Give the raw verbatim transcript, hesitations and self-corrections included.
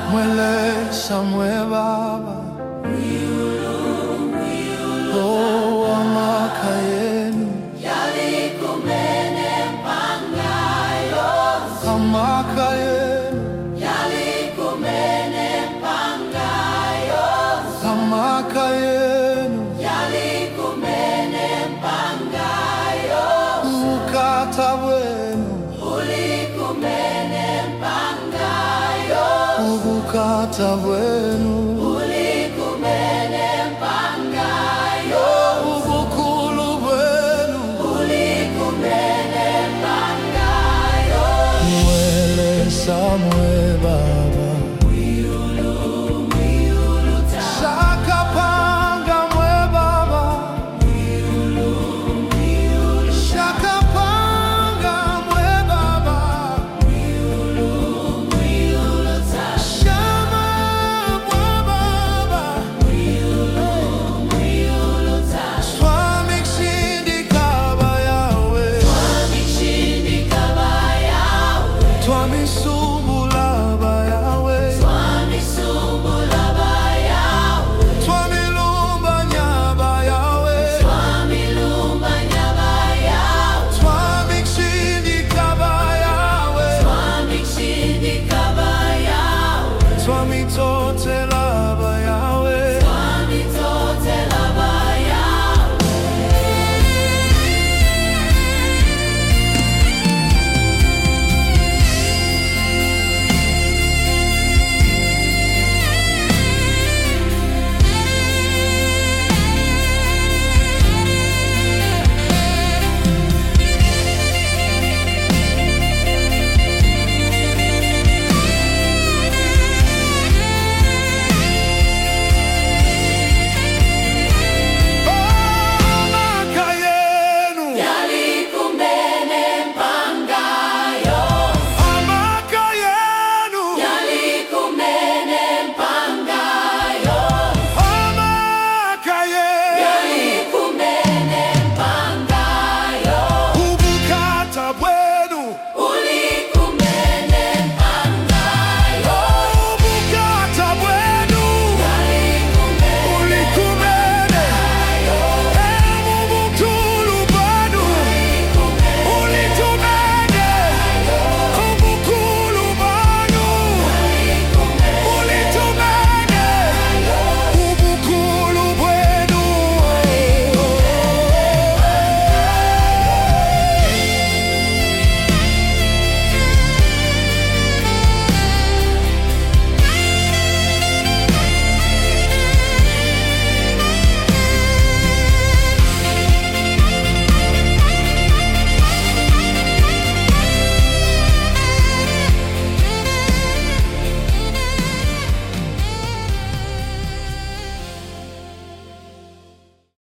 mwelesa mwe baba oh amaka yenu yalikumene mpangayo amaka yenu yalikumene mpangayo amaka yenu yalikumene mpangayo ukata wenu ulikumene mpangayo ukata wenu ulikumene mpangayo ubukulu bwenu ulikumene mpangayo mwelesa mwe baba Shakapanga mwe baba Shakapanga mwe baba Shama mwe baba Swami kshindikaba yawe Twami sumbulaba yawe Twami lumba nyaba yawe Twami kshindikaba yawe Twami tote